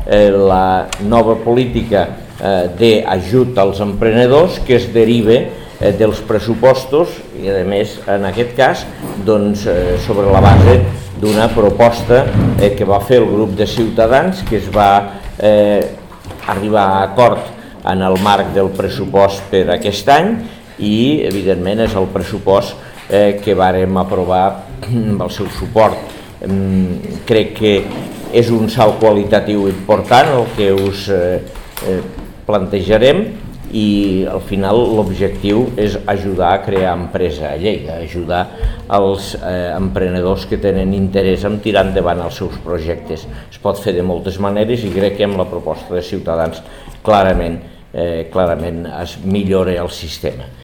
la nova política d'ajut als emprenedors que es deriva dels pressupostos i, a més, en aquest cas, sobre la base d'una proposta que va fer el grup de Ciutadans, que es va arribar a acord en el marc del pressupost per aquest any i, evidentment, és el pressupost que vàrem aprovar amb el seu suport. Crec que és un salt qualitatiu important el que us plantejarem i al final l'objectiu és ajudar a crear empresa a Lleida, ajudar els emprenedors que tenen interès en tirar endavant els seus projectes. Es pot fer de moltes maneres i crec que amb la proposta de Ciutadans clarament es millora el sistema.